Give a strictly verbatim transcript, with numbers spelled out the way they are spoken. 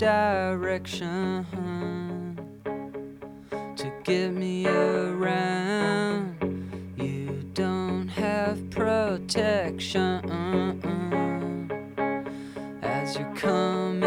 direction to get me around. You don't have protection as you're coming